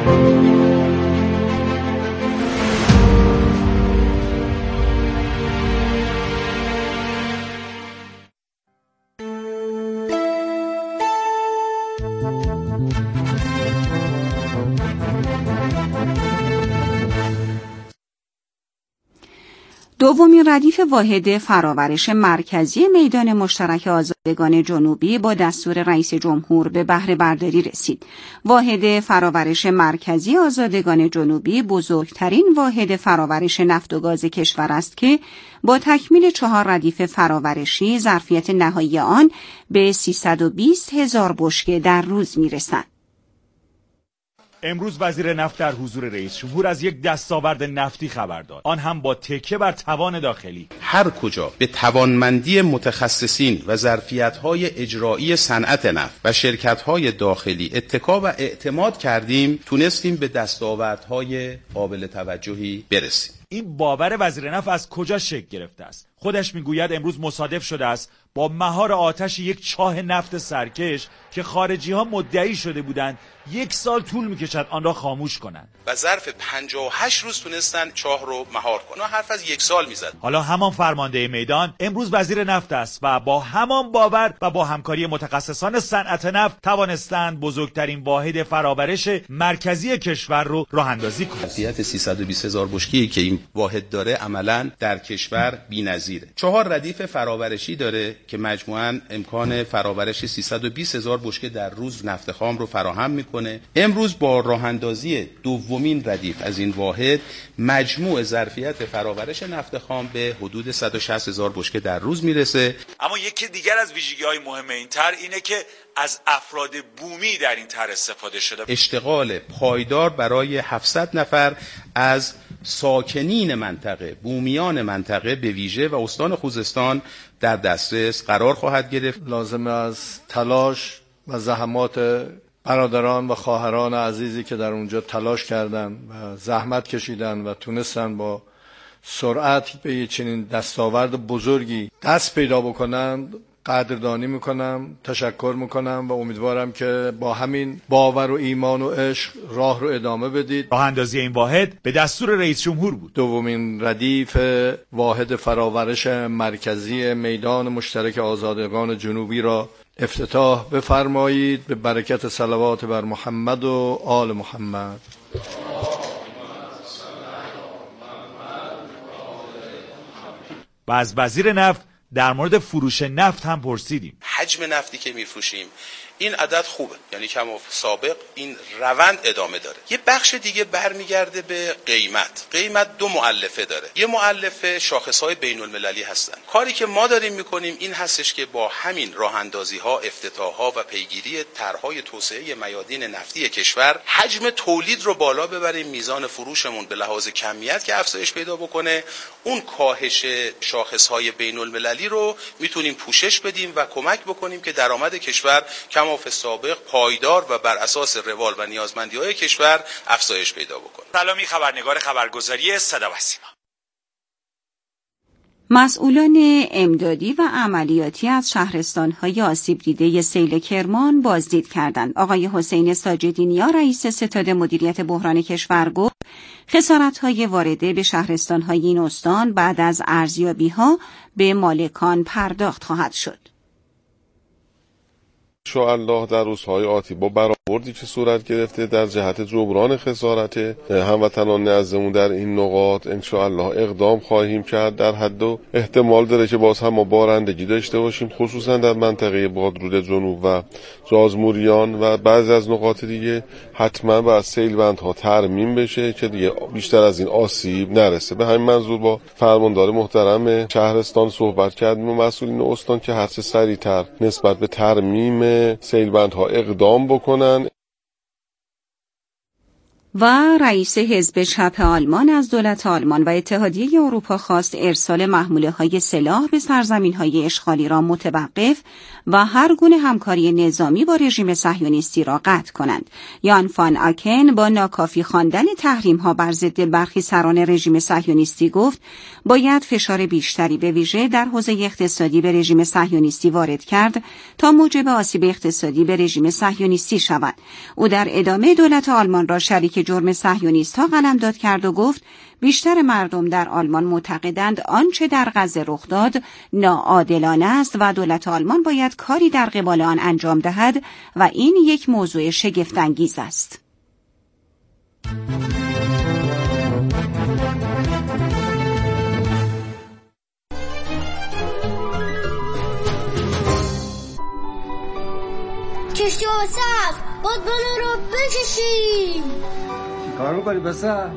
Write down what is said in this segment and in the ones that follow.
دومین ردیف واحد فراورش مرکزی میدان مشترک آزادگان جنوبی با دستور رئیس جمهور به بهره برداری رسید. واحد فراورش مرکزی آزادگان جنوبی بزرگترین واحد فراورش نفت و گاز کشور است که با تکمیل 4 ردیف فراورشی ظرفیت نهایی آن به 320,000 بشکه در روز میرسد. امروز وزیر نفت در حضور رئیس جمهور از یک دستاورد نفتی خبر داد، آن هم با تکیه بر توان داخلی. هر کجا به توانمندی متخصصین و ظرفیت‌های اجرایی صنعت نفت و شرکت‌های داخلی اتکا و اعتماد کردیم، تونستیم به دستاوردهای قابل توجهی برسیم. این باور وزیر نفت از کجا شکل گرفته است؟ خودش میگوید امروز مصادف شده است با مهار آتش یک چاه نفت سرکش که خارجی ها مدعی شده بودند 1 سال طول میکشد آن را خاموش کنند و ظرف 58 روز تونستن چاه رو مهار کنن. حرف از 1 سال میزد. حالا همان فرمانده میدان امروز وزیر نفت است و با همان باور و با همکاری متخصصان صنعت نفت توانستند بزرگترین واحد فراورش مرکزی کشور رو راه اندازی کنند. ظرفیت 320,000 بشکه‌ای که این واحد داره عملاً در کشور بی‌نظیره. 4 ردیف فراورشی داره که مجموعاً امکان فراورش 320,000 بشکه در روز نفت خام رو فراهم میکنه. امروز با راه اندازی دومین ردیف از این واحد مجموع ظرفیت فراورش نفت خام به حدود 160,000 بشکه در روز میرسه. اما یکی دیگر از ویژگی‌های مهم این طرح اینه که از افراد بومی در این طرح استفاده شده. اشتغال پایدار برای 700 نفر از ساکنین منطقه، بومیان منطقه به ویژه و استان خوزستان در دسترس قرار خواهد گرفت. لازم از تلاش و زحمات برادران و خواهران عزیزی که در اونجا تلاش کردند و زحمت کشیدند و تونستن با سرعت به چنین دستاورد بزرگی دست پیدا بکنند قدردانی میکنم، تشکر میکنم و امیدوارم که با همین باور و ایمان و عشق راه رو ادامه بدید. راه اندازی این واحد به دستور رئیس جمهور بود. دومین ردیف واحد فراورش مرکزی میدان مشترک آزادگان جنوبی را افتتاح بفرمایید. به برکت صلوات بر محمد و آل محمد. و از وزیر نفت در مورد فروش نفت هم پرسیدیم. حجم نفتی که میفروشیم این عدد خوبه، یعنی کم و سابق این روند ادامه داره. یه بخش دیگه برمیگرده به قیمت 2 مؤلفه داره. یه مؤلفه شاخص‌های بین‌المللی هستن. کاری که ما داریم میکنیم این هستش که با همین راه اندازی‌ها، افتتاح‌ها و پیگیری طرح‌های توسعه میادین نفتی کشور حجم تولید رو بالا ببریم، میزان فروشمون به لحاظ کمیت که افزایش پیدا بکنه، اون کاهش شاخص‌های بین‌المللی رو میتونیم پوشش بدیم و کمک بکنیم که درآمد کشور کما سابق پایدار و بر اساس روال و نیازمندی‌های کشور افزایش پیدا بکنه. سلامی خبرنگار خبرگزاری صدا و سیما. مسئولان امدادی و عملیاتی از شهرستان‌های آسیب دیده سیل کرمان بازدید کردند. آقای حسین ساجدینیا رئیس ستاد مدیریت بحران کشور گفت خسارت‌های وارده به شهرستان‌های این استان بعد از ارزیابی‌ها به مالکان پرداخت خواهد شد. انشاءالله در روزهای آتی با برآوردی که صورت گرفته در جهت جبران خسارت هموطنان عزیزمون در این نقاط انشاءالله اقدام خواهیم کرد. در حد و احتمال داره که باز هم ما بارندگی داشته باشیم، خصوصا در منطقه بادرود جنوب و رازموریان و بعضی از نقاط دیگه حتما باید سیلبندها ترمیم بشه که دیگه بیشتر از این آسیب نرسه. به همین منظور با فرماندار محترم شهرستان صحبت کردیم و مسئولین استان که هر چه سریعتر نسبت به ترمیم سیلبندها اقدام بکنن. و رئیس حزب چپ آلمان از دولت آلمان و اتحادیه اروپا خواست ارسال محموله‌های سلاح به سرزمین‌های اشغالی را متوقف و هر گونه همکاری نظامی با رژیم صهیونیستی را قطع کنند. یان فان آکن با ناکافی خواندن تحریم‌ها بر ضد برخی سران رژیم صهیونیستی گفت باید فشار بیشتری به ویژه در حوزه اقتصادی به رژیم صهیونیستی وارد کرد تا موجب آسیب اقتصادی به رژیم صهیونیستی شود. او در ادامه دولت آلمان را شریک جرم صهیونیست‌ها قلمداد کرد و گفت بیشتر مردم در آلمان معتقدند آنچه در غزه رخ داد ناعادلانه است و دولت آلمان باید کاری در قبال آن انجام دهد و این یک موضوع شگفت‌انگیز است. کشتی و صف بادبانو رو بکشیم. چی کار میکنی بسه؟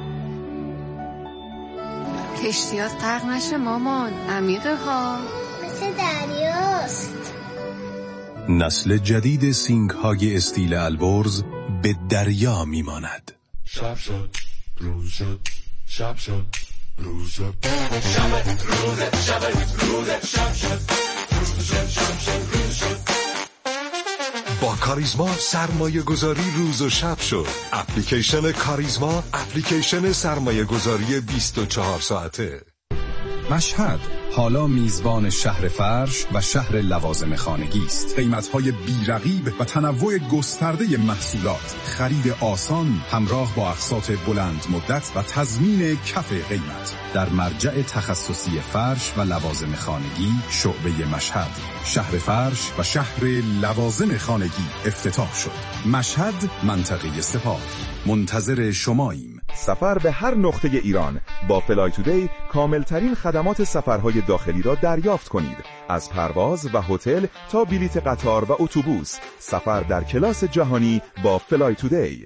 کشتیات غرق نشه مامان، عمیقه ها، مثل دریاست. نسل جدید سینگ های استیل البرز به دریا میماند. شب شد روز شد، شب شد روز شد، شب روز شب روز شب شد روز شد، شب شد روز شد. با کاریزما سرمایه گذاری روز و شب شد. اپلیکیشن کاریزما، اپلیکیشن سرمایه گذاری 24 ساعته. مشهد حالا میزبان شهر فرش و شهر لوازم خانگی است. قیمت‌های بی‌رقیب و تنوع گسترده محصولات، خرید آسان همراه با اقساط بلند مدت و تضمین کف قیمت. در مرجع تخصصی فرش و لوازم خانگی شعبه مشهد، شهر فرش و شهر لوازم خانگی افتتاح شد. مشهد، منطقه سپاه. منتظر شماییم. سفر به هر نقطه ایران با فلای تودی کاملترین خدمات سفرهای داخلی را دریافت کنید. از پرواز و هتل تا بلیت قطار و اتوبوس، سفر در کلاس جهانی با فلای تودی.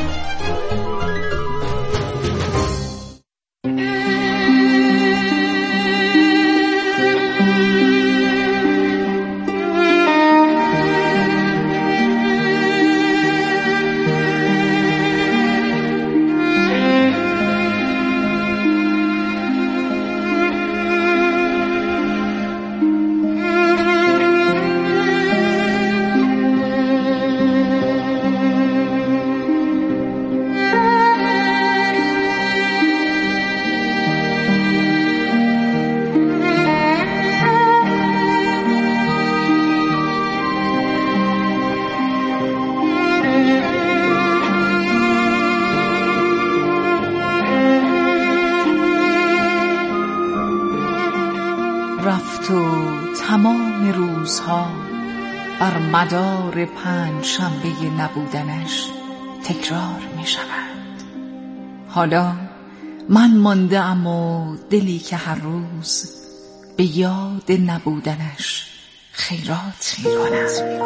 رفت و تمام روزها بر مدار 5 شنبه نبودنش تکرار می شود. حالا من مانده ام و دلی که هر روز به یاد نبودنش خیرات می کند.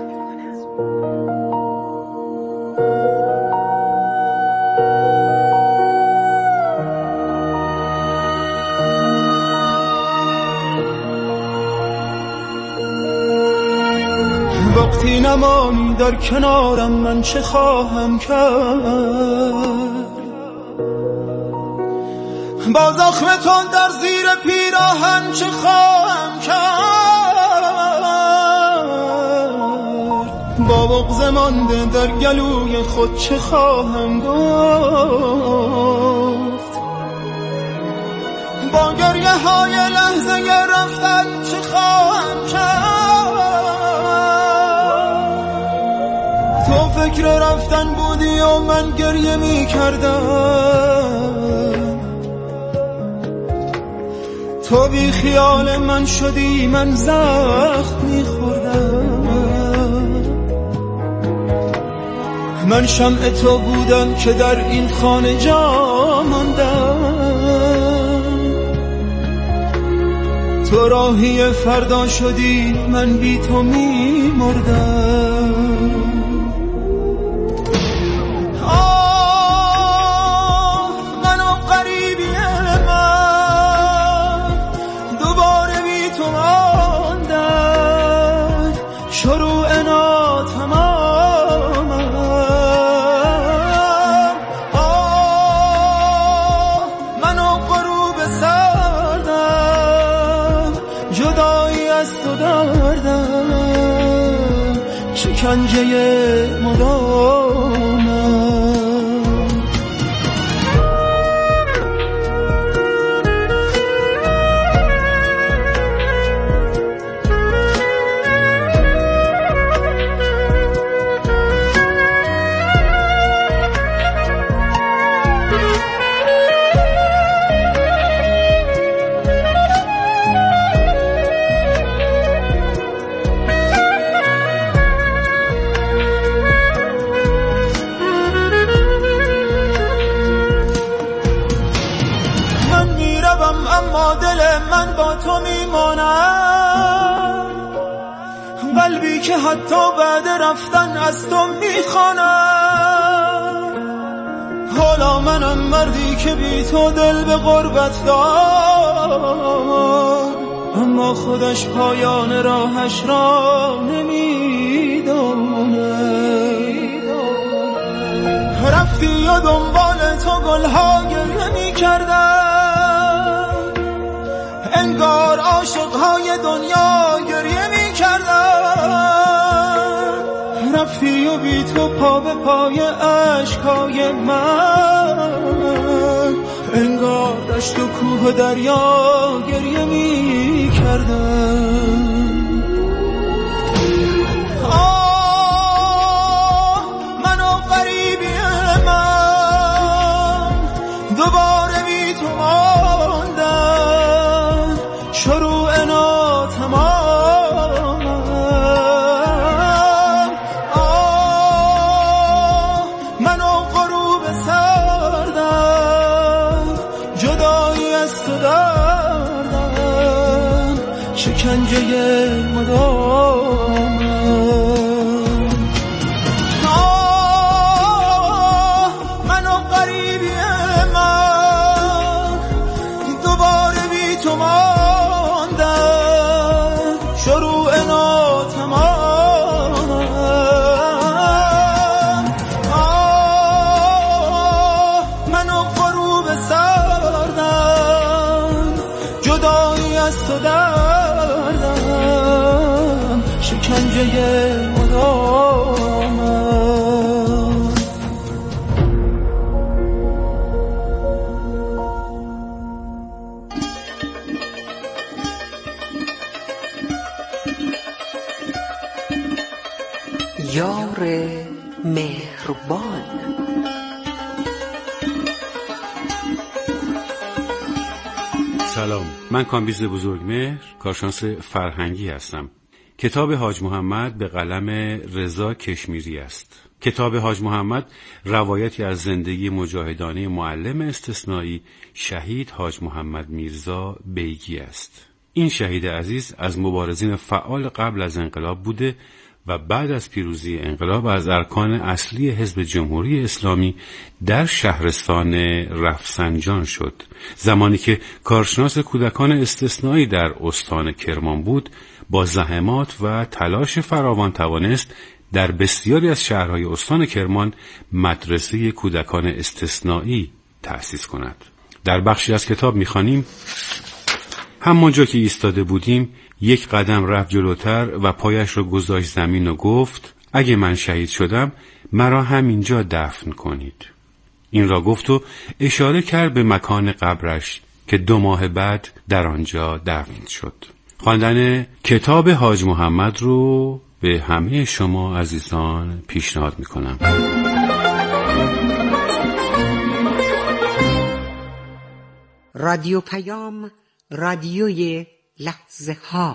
وقتی نمانی در کنارم من چه خواهم کرد؟ با زخم تون در زیر پیراهن چه خواهم کرد؟ با بغض مانده در گلوی خود چه خواهم گفت؟ با گریه های لحظه رفتن چه خواهم کرد؟ تو فکر رفتن بودی و من گریه می کردم، تو بی خیال من شدی من زخم می خوردم. من شمع تو بودم که در این خانه جا ماندم، تو راهی فردا شدی من بی تو می مردم. شکنجه مدامم. اما دل من با تو میماند، قلبی که حتی بعد رفتن از تو میخواند. حالا منم مردی که بی تو دل به غربت دار، اما خودش پایان راهش را نمیدونه. رفتی و دنبال تو گلها گریه میکردن، انگار عاشقهای دنیا گریه میکردن. رفتی و بی تو پا به پای عشقهای من، انگار دشت و کوه و دریا گریه میکردن. من و غریبی من دوباره بی تو ماندم، شروع ناتمامم. من و غروب سردم، جدایی از تو دردم، شکنجه مدامم. من و غریبی من دوباره بی تو ماندم، شروع ناتمامم. من و غروب سردم، جدایی از تو دردم، شکنجه مدامم. یار مهربان. سلام، من کامبیز بزرگمهر، کارشناس فرهنگی هستم. کتاب حاج محمد به قلم رضا کشمیری است. کتاب حاج محمد روایتی از زندگی مجاهدانه معلم استثنایی شهید حاج محمد میرزا بیگی است. این شهید عزیز از مبارزین فعال قبل از انقلاب بوده و بعد از پیروزی انقلاب از ارکان اصلی حزب جمهوری اسلامی در شهرستان رفسنجان شد. زمانی که کارشناس کودکان استثنایی در استان کرمان بود، با زحمات و تلاش فراوان توانست در بسیاری از شهرهای استان کرمان مدرسه کودکان استثنایی تأسیس کند. در بخشی از کتاب می‌خوانیم: همانجا که ایستاده بودیم یک قدم رفت جلوتر و پایش را گذاشت زمین و گفت اگه من شهید شدم مرا همینجا دفن کنید. این را گفت و اشاره کرد به مکان قبرش که 2 ماه بعد در آنجا دفن شد. خواندن کتاب حاج محمد رو به همه شما عزیزان پیشنهاد میکنم. رادیو پیام، رادیوی لحظه ها.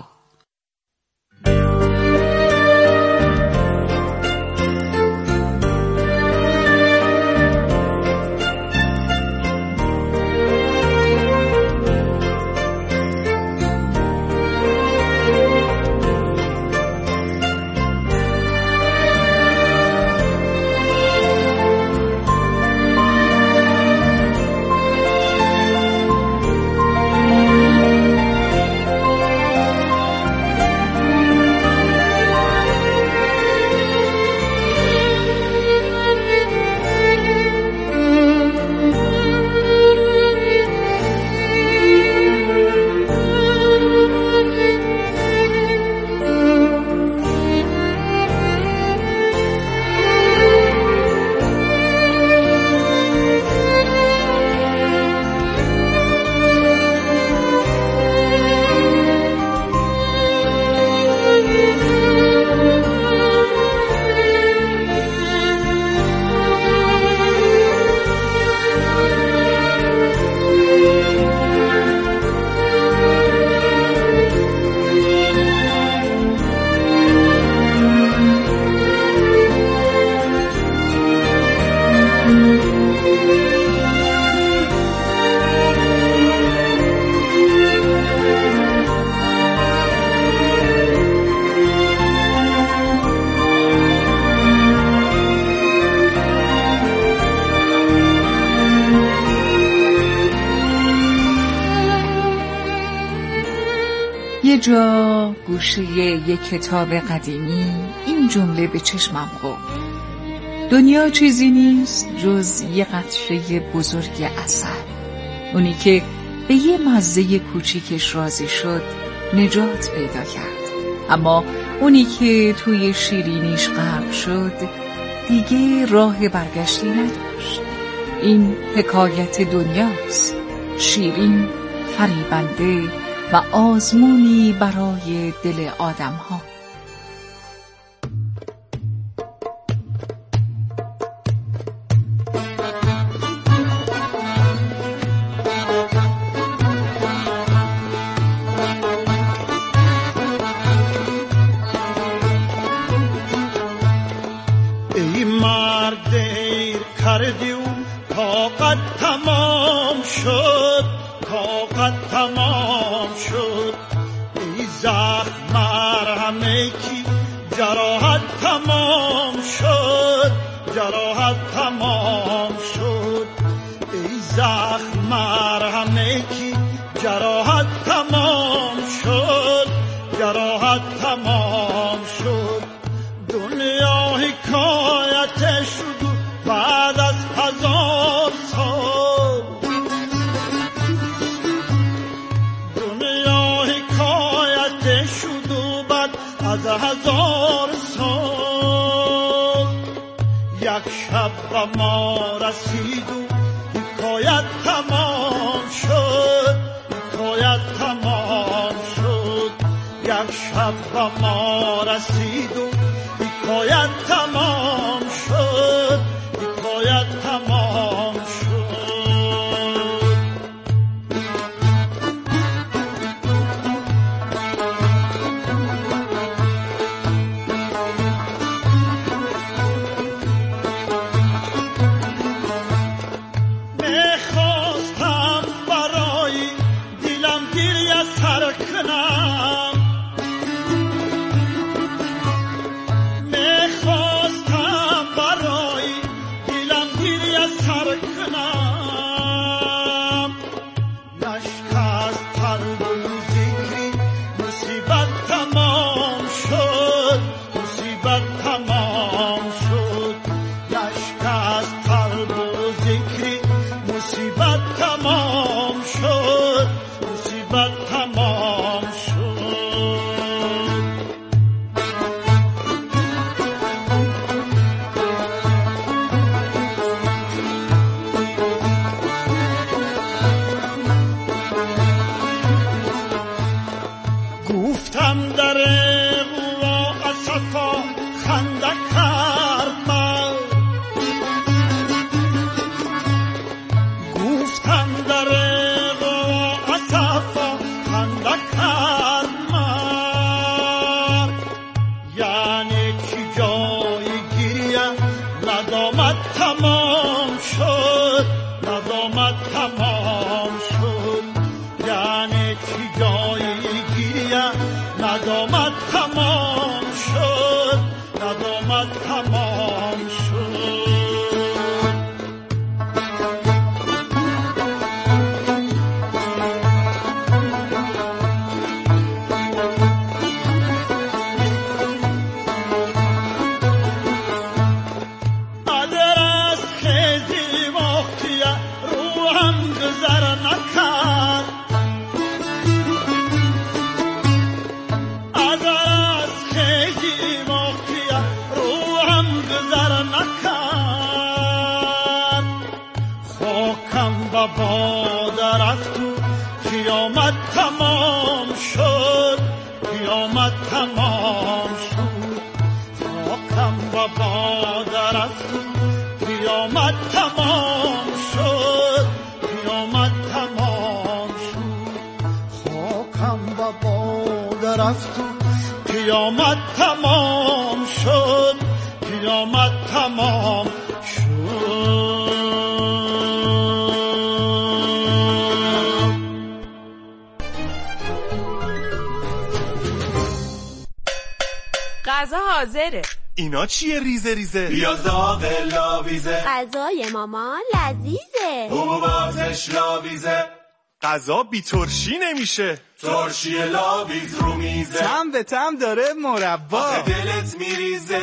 یه جا گوشه یک کتاب قدیمی این جمله به چشمم خورد: دنیا چیزی نیست جز یه قطره بزرگ عسل. اونی که به یه مزه کوچیکش راضی شد نجات پیدا کرد، اما اونی که توی شیرینیش غرق شد دیگه راه برگشتی نداشت. این حکایت دنیاست، شیرین، فریبنده و آزمونی برای دل آدم‌ها. ای مرد دیر کردی و طاقت تمام شد، طاقت تمام شد. ای زخم مرهمه کی جراحت تمام شد، جراحت تمام شد. ای زخم مرهمه کی جراحت تمام شد، جراحت تمام شد. دنیا حکایتش شد بعد از 1000 سال. دنیا حکایتش شد بعد از 1000 سال. یک شب به ما رسید و حکایت تمام شد، حکایت تمام شد. یک شب به ما رسید و حکایت تمام شد، حکایت تمام شد. میخواستم برای دلم گریه سر کنم، میخواستم برای دلم گریه سر کنم. نشکست تربوزی که مصیبت تمام شد، مصیبت تمام شد. نشکست تربوزی که مصیبت تمام شد، مصیبت تمام شد. گفتم در قوا اصفا خنده کرد من، گفتم در قوا اصفا خنده کرد من. یعنی کی جای گریه ندامت تمام شد، ندامت تمام شد. یعنی کی جای گریه ندامت تمام شد، ندامت تمام شد. ادرس خیزی وقتیه روحم گذر نکرد، ادرس خیزی وقتیه روحم گذر نکرد. خاکم به باد رفت و قیامت تمام شد، قیامت تمام شد. خاکم به باد رفت و قیامت تمام شد، قیامت تمام شد. خاکم به باد رفت و قیامت تمام شد، قیامت تمام شد. غذا حاضره. اینا چیه ریزه ریزه؟ بیا زاغ لاویزه، غذای مامان لذیذه، حبوباتش لاویزه. غذا بی ترشی نمیشه. ترشی لاویز رو میزه، تم به تم داره مربا، آخه دلت میریزه.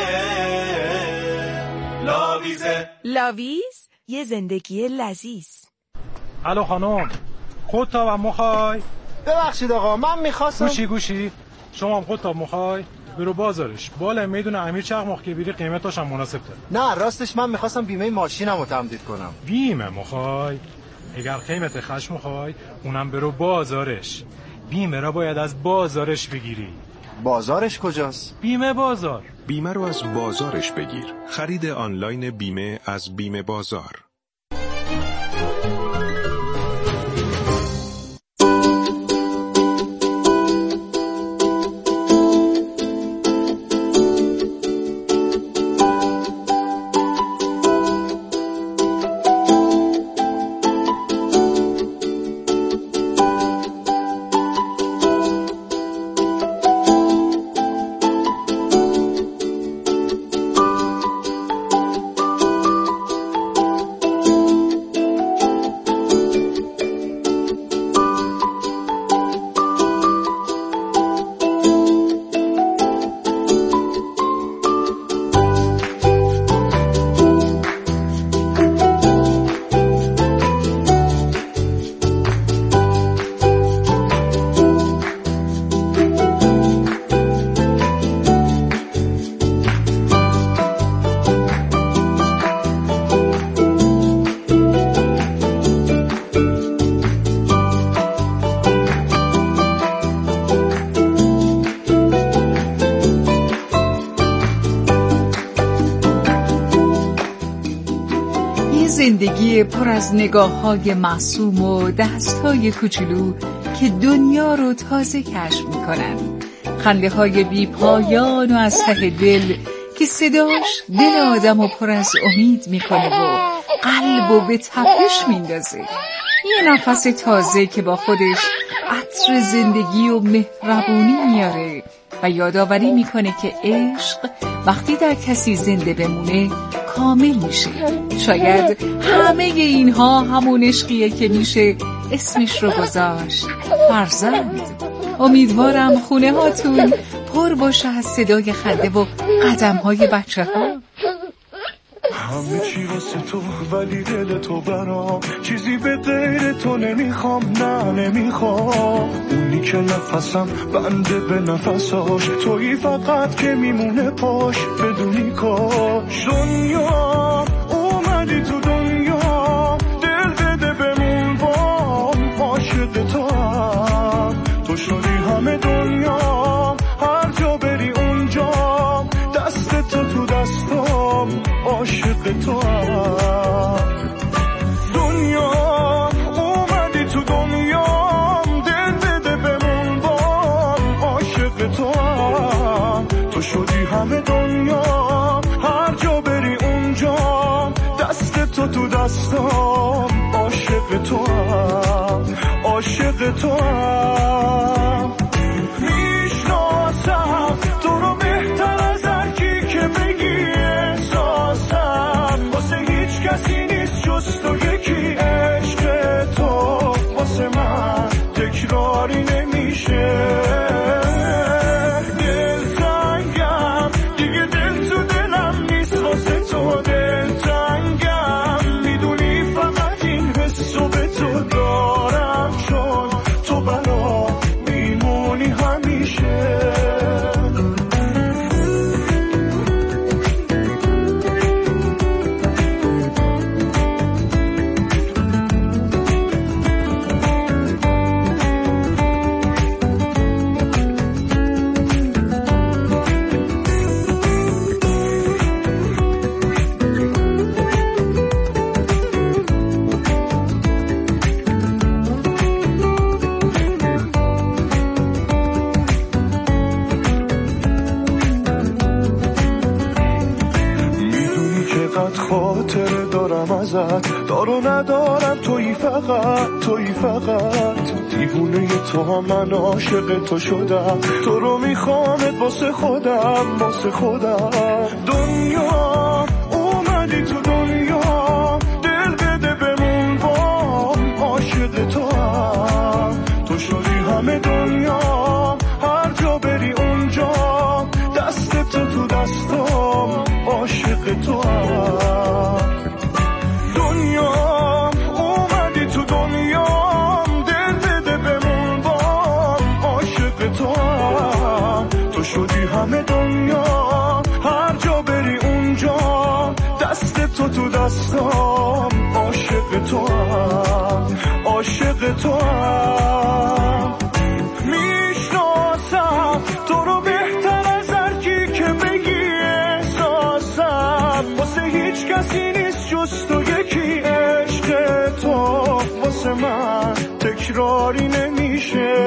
لاویزه. لاویز یه زندگی لذیذ. الو خانم، خودتاب هم مخوای؟ ببخشید آقا، من میخواستم. گوشی شما هم خودتاب مخوای؟ برو بازارش، بالا میدون امیر چقماق که بیری قیمتاش هم مناسب تره. نه راستش من میخواستم بیمه ماشینم رو تمدید کنم. بیمه مخوای؟ اگر قیمت خشم مخوای اونم برو بازارش. بیمه را باید از بازارش بگیری. بازارش کجاست؟ بیمه بازار. بیمه رو از بازارش بگیر. خرید آنلاین بیمه از بیمه بازار. زندگی پر از نگاه‌های معصوم و دست‌های کوچولو که دنیا رو تازه کشف می‌کنن. خنده‌های بی پایان و از ته دل که صداش دل آدمو پر از امید می‌کنه و قلبو به تپش میندازه. یه نفس تازه که با خودش عطر زندگی و مهربونی میاره و یادآوری میکنه که عشق وقتی در کسی زنده بمونه کامل میشه. شاید همه اینها همون عشقیه که میشه اسمش رو گذاشت فرزند. امیدوارم خونه هاتون پر باشه از صدای خنده و قدم های بچه ها. همه چی واسه تو ولی دل تو برام، چیزی به غیر تو نمیخوام، نه نمیخوام. اونی که نفسم بنده به نفساش، تویی فقط که میمونه پاش بدونی کاش. دنیا اومدی تو دنیا، دل بده بمون بام، عاشق تو هم تو شدی همه دنیا، هر جا بری اونجا دست تو دستام، عاشق تو هم. دنیا اومدی تو دنیا، دل بده بمون بام، عاشق تو هم تو شدی همه دنیا، هر جا بری اونجا دست تو دستام، عاشق تو هم، عاشق تو هم. میشناسم تو رو بهتر از هر کی که بگی احساسم، واسه هیچ کسی نیست جز تو یکی. عشق تو واسه من تکراری نمیشه. دلتنگم دیگه، دل تو دلم نیست واسه تو. دلتنگم میدونی فقط این حسو به تو دارم، چون تو برا میمونی همیشه. خاطره دارم ازت، دارو ندارم، تویی فقط، تویی فقط. دیوونه تو هم من عاشق تو شدم، تو رو میخوامت واسه خودم، واسه خودم. دنیا اومدی تو دنیا، دل بده بمون بام، عاشق تو هم هستم عاشق تو هم عاشق تو هم میشناسم تو رو بهتر از هر کی که بگی احساسم واسه هیچ کسی نیست جز تو یکی عشق تو واسه من تکراری نمیشه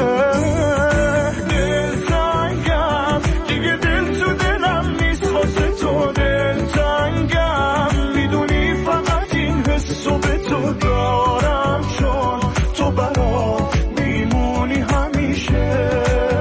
دلتنگم دیگه دل تو دلم نیست واسه تو دلتنگم میدونی فقط این حسو به تو دارم چون تو برام میمونی همیشه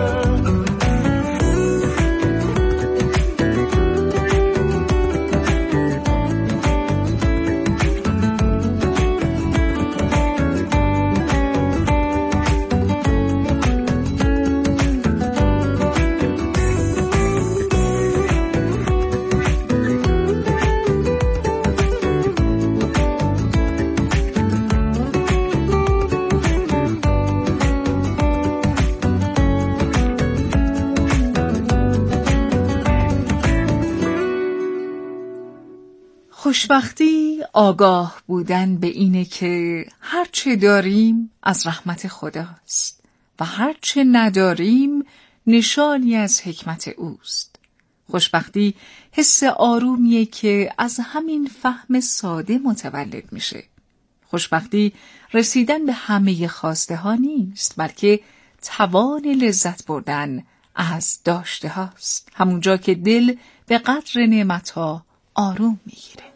خوشبختی آگاه بودن به اینه که هرچه داریم از رحمت خداست و هرچه نداریم نشانی از حکمت اوست. خوشبختی حس آرومیه که از همین فهم ساده متولد میشه. خوشبختی رسیدن به همه خواسته ها نیست، بلکه توان لذت بردن از داشته هاست. همونجا که دل به قدر نعمت ها آروم میگیره.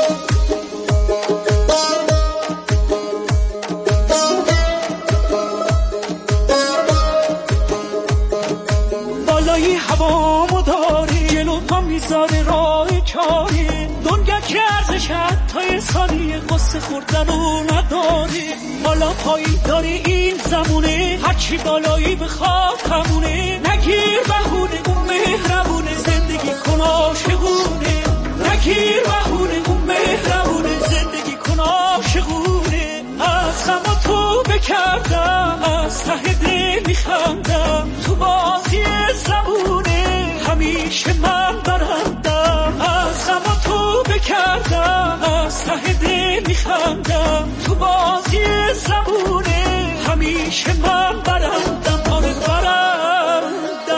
بالایی هوامو داری جلو پا میذاره راه کاری دنیا که ارزش حتی ثانیه قصه خوردن رو نداری بالا پایی داری این زمونه هرچی بالایی بخواد همونه نگیر بهونه اون مهربونه زندگی کن عاشقونه نگیر بهونه اون مهربونه زندگی کن عاشقونه از غم تو بکردم از ته دل میخندم تو بازی زبونه همیشه من برندم از غم تو بکردم از ته دل میخندم تو بازی زبونه همیشه من برندم آره برندم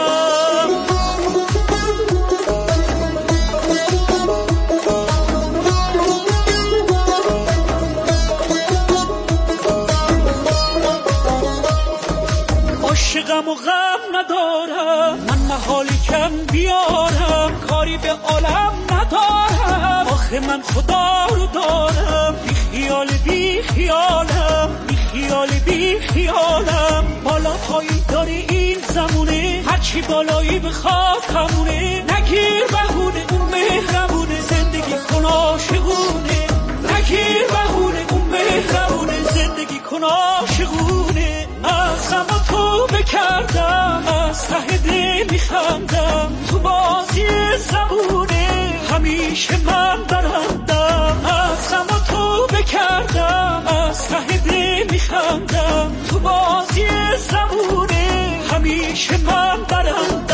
عاشقم و غم ندارم من محالی کم بیارم کاری به عالم ندارم آخه من خدا رو دارم بی خیال بی خیالم بی خیال بی خیالم بالا پایی داری این زمونه هرچی بالایی بخواد همونه نگیر بهونه اون مهربونه زندگی کن عاشقونه نگیر بهونه اون مهربونه زندگی کن عاشقونه از غم تو بکردم از ته دل میخندم تو بازی زبونه همیشه من برندم از غم تو بکردم از ته دل میخندم تو بازی زبونه همیشه من برندم